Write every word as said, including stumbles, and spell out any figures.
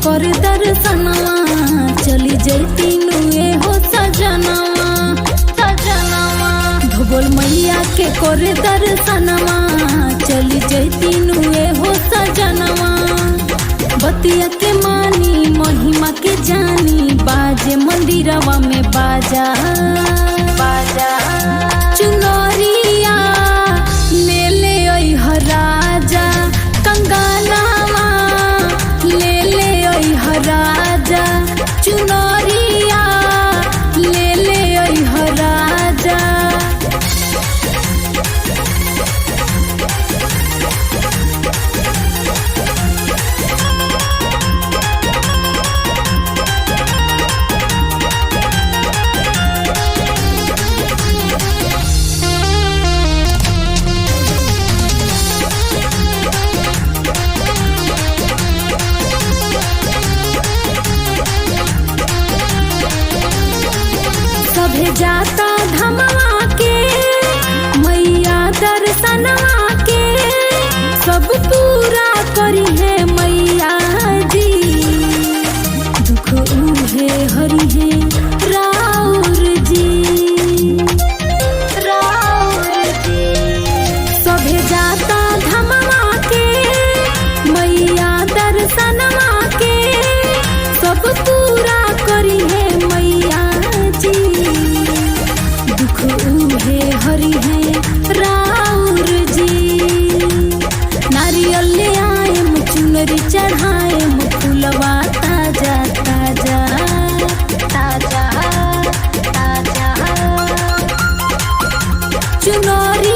कर दर्शनवा चली जैती नुए हो सजनवा सजनवा धोबल मैया के कर दर्शनवा चली जैती नुए हो सजनवा बतिया के मानी महिमा के जानी बाजे मंदिरवा में बाजा बाजा चुनरिया ले ले आई राजा कंगनवा ले ले आई राजा चुनरिया ले ले आई राजा सभे जाता धमवा के मैया दर्शनवा के सब पूरा करी है मैया जी दुख उहे हरि है राउर जी राउर जी सभे जाता धमवा के मैया दर्शनवा के सब पूरा करी है मैया दुख उहे हरि है राउर जी नारियल ले आए चुनरी चढ़ाए फूलवा ताजा ताजा ताजा ताजा चुनरी